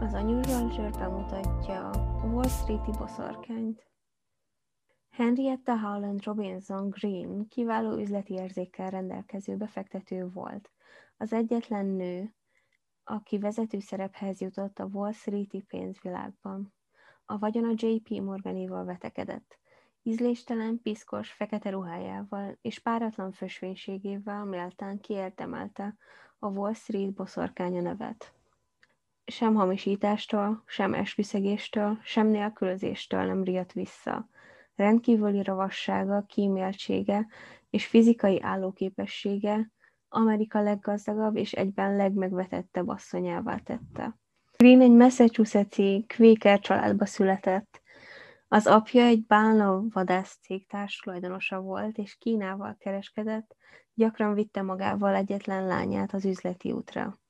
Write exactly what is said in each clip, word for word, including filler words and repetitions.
Az Unusual Zsőr bemutatja a Wall Street-i boszorkányt. Henrietta Howland Robinson Greene kiváló üzleti érzékkel rendelkező befektető volt. Az egyetlen nő, aki vezető szerephez jutott a Wall Street-i pénzvilágban. A vagyona J P Morganéval vetekedett. Ízléstelen, piszkos, fekete ruhájával és páratlan fösvénységével méltán kiérdemelte a Wall Street boszorkánya nevet. Sem hamisítástól, sem esküszegéstől, sem nélkülözéstől nem riadt vissza. Rendkívüli ravassága, kíméltsége és fizikai állóképessége Amerika leggazdagabb és egyben legmegvetettebb asszonyává tette. Greene egy Massachusetts-i Quaker családba született. Az apja egy bálna vadászcég társtulajdonosa volt, és Kínával kereskedett, gyakran vitte magával egyetlen lányát az üzleti útra.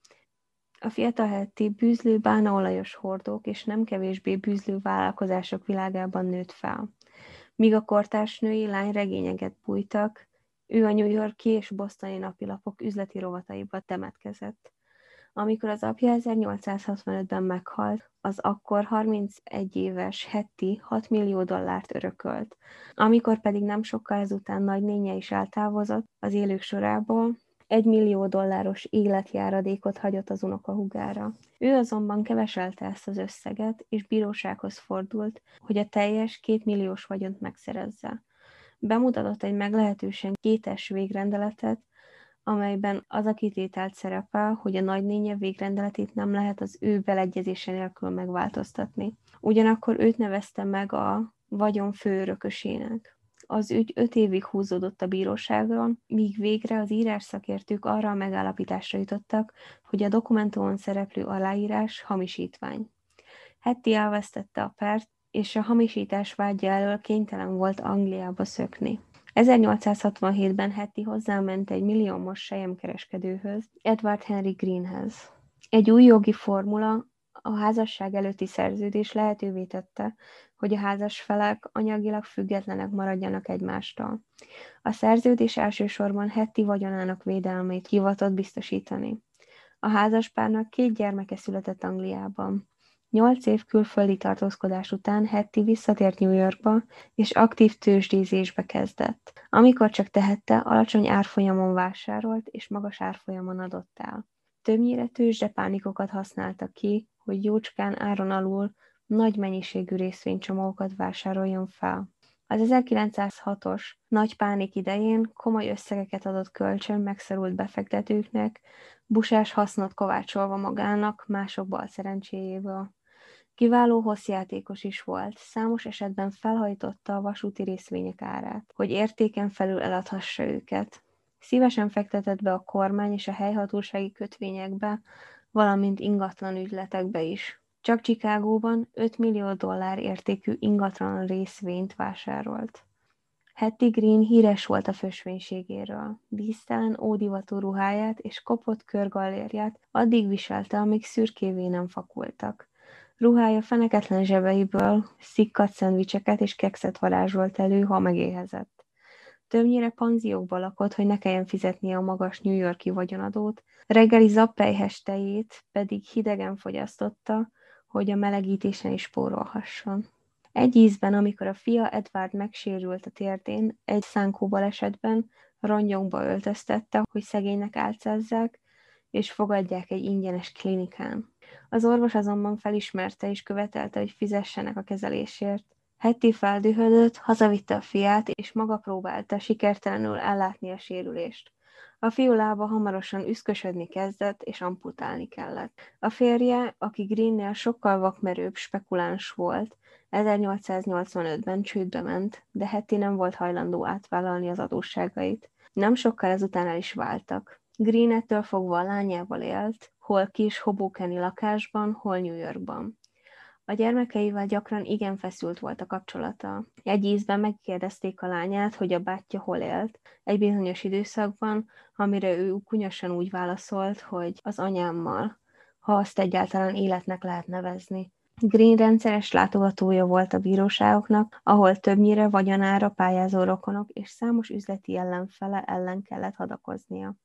A fiatal Hattie bűzlő bálnaolajos hordók és nem kevésbé bűzlő vállalkozások világában nőtt fel. Míg a kortárs női lány regényeket bújtak, ő a New York-i és bostoni napilapok üzleti rovataiba temetkezett. Amikor az apja ezernyolcszázhatvanötben meghalt, az akkor harmincegy éves Hattie hat millió dollárt örökölt. Amikor pedig nem sokkal ezután nagynénje is eltávozott az élők sorából, egy millió dolláros életjáradékot hagyott az unokahúgára. Ő azonban keveselte ezt az összeget, és bírósághoz fordult, hogy a teljes kétmilliós vagyont megszerezze. Bemutatott egy meglehetősen kétes végrendeletet, amelyben az a kitételt szerepel, hogy a nagynénje végrendeletét nem lehet az ő beleegyezése nélkül megváltoztatni. Ugyanakkor őt nevezte meg a vagyon főörökösének. Az ügy öt évig húzódott a bíróságon, míg végre az írásszakértők arra a megállapításra jutottak, hogy a dokumentumon szereplő aláírás hamisítvány. Hattie elvesztette a pert, és a hamisítás vádja elől kénytelen volt Angliába szökni. ezernyolcszázhatvanhétben Hattie hozzáment egy milliómos selyemkereskedőhöz, Edward Henry Greenehez. Egy új jogi formula, a házasság előtti szerződés lehetővé tette, hogy a házas felek anyagilag függetlenek maradjanak egymástól. A szerződés elsősorban Hattie vagyonának védelmét hivatott biztosítani. A házaspárnak két gyermeke született Angliában. Nyolc év külföldi tartózkodás után Hattie visszatért New Yorkba, és aktív tőzsdézésbe kezdett. Amikor csak tehette, alacsony árfolyamon vásárolt, és magas árfolyamon adott el. Többnyire tőzsdepánikokat használtak ki, hogy jócskán áron alul nagy mennyiségű részvénycsomagokat vásároljon fel. Az ezerkilencszázhatos nagy pánik idején komoly összegeket adott kölcsön megszorult befektetőknek, busás hasznot kovácsolva magának mások balszerencséjéből. Kiváló hosszjátékos is volt, számos esetben felhajtotta a vasúti részvények árát, hogy értéken felül eladhassa őket. Szívesen fektetett be a kormány és a helyhatósági kötvényekbe, valamint ingatlan ügyletekbe is. Csak Chicagóban öt millió dollár értékű ingatlan részvényt vásárolt. Hattie Greene híres volt a fösvénységéről. Dísztelen, ódivatú ruháját és kopott körgallérját addig viselte, amíg szürkévé nem fakultak. Ruhája feneketlen zsebeiből szikkadt szendvicseket és kekszet varázsolt elő, ha megéhezett. Többnyire panziókba lakott, hogy ne kelljen fizetnie a magas New York-i vagyonadót, reggeli zappelyhes tejét pedig hidegen fogyasztotta, hogy a melegítésen is spórolhasson. Egy ízben, amikor a fia Edward megsérült a térdén, egy szánkóbalesetben rongyokba öltöztette, hogy szegénynek álcázzák, és fogadják egy ingyenes klinikán. Az orvos azonban felismerte és követelte, hogy fizessenek a kezelésért. Hattie feldühödött, hazavitte a fiát, és maga próbálta sikertelenül ellátni a sérülést. A fiú lába hamarosan üszkösödni kezdett, és amputálni kellett. A férje, aki Greene-nél sokkal vakmerőbb spekuláns volt, ezernyolcszáznyolcvanötben csődbe ment, de Hattie nem volt hajlandó átvállalni az adósságait. Nem sokkal ezután el is váltak. Greene ettől fogva a lányával élt, hol kis hobokeni lakásban, hol New Yorkban. A gyermekeivel gyakran igen feszült volt a kapcsolata. Egy ízben megkérdezték a lányát, hogy a bátyja hol élt, egy bizonyos időszakban, amire ő kunyosan úgy válaszolt, hogy az anyámmal, ha azt egyáltalán életnek lehet nevezni. Greene rendszeres látogatója volt a bíróságoknak, ahol többnyire vagyonára pályázó rokonok és számos üzleti ellenfele ellen kellett hadakoznia.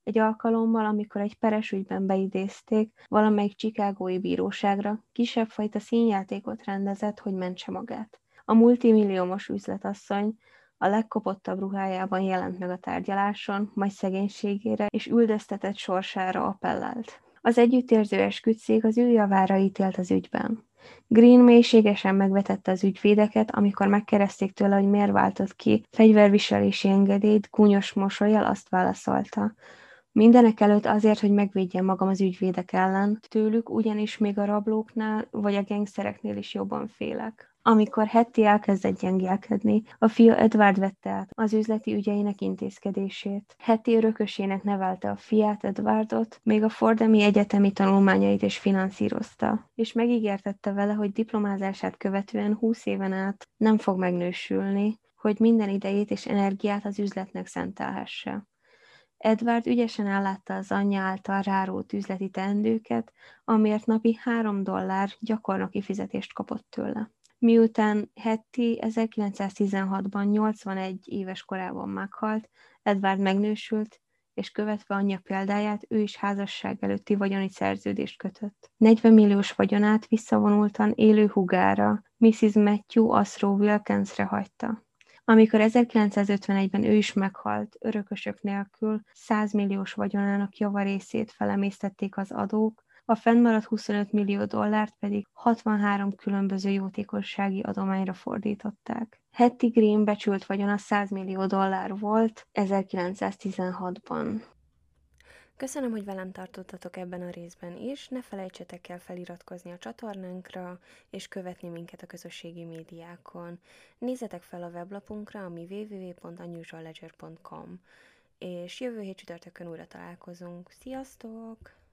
Egy alkalommal, amikor egy peres ügyben beidézték valamelyik chicagói bíróságra, kisebb fajta színjátékot rendezett, hogy mentse magát. A multimilliómos üzletasszony a legkopottabb ruhájában jelent meg a tárgyaláson, majd szegénységére és üldöztetett sorsára appellált. Az együttérző esküdtszék az ő javára ítélt az ügyben. Green mélységesen megvetette az ügyvédeket, amikor megkérdezték tőle, hogy miért váltott ki fegyverviselési engedélyt, gúnyos mosollyal azt válaszolta: mindenek előtt azért, hogy megvédjem magam az ügyvédek ellen, tőlük ugyanis még a rablóknál vagy a gengszereknél is jobban félek. Amikor Hattie elkezdett gyengélkedni, a fia Edward vette át az üzleti ügyeinek intézkedését. Hattie örökösének nevelte a fiát, Edwardot, még a Fordhami egyetemi tanulmányait is finanszírozta, és megígértette vele, hogy diplomázását követően húsz éven át nem fog megnősülni, hogy minden idejét és energiát az üzletnek szentelhesse. Edward ügyesen ellátta az anyja által rárót üzleti teendőket, amiért napi három dollár gyakornoki fizetést kapott tőle. Miután Hattie ezerkilencszáztizenhatban nyolcvanegy éves korában meghalt, Edward megnősült, és követve anyja példáját ő is házasság előtti vagyoni szerződést kötött. negyven milliós vagyonát visszavonultan élő húgára, missziz Matthew Asrow Wilkinsre hagyta. Amikor ezerkilencszázötvenegyben ő is meghalt, örökösök nélkül száz milliós vagyonának javarészét felemésztették az adók, a fennmaradt huszonöt millió dollárt pedig hatvanhárom különböző jótékonysági adományra fordították. Hattie Green becsült vagyona száz millió dollár volt ezerkilencszáztizenhatban. Köszönöm, hogy velem tartottatok ebben a részben is, ne felejtsetek el feliratkozni a csatornánkra, és követni minket a közösségi médiákon. Nézzetek fel a weblapunkra, ami double-u double-u double-u pont unusual ledger pont com, és jövő hét csütörtökön újra találkozunk. Sziasztok!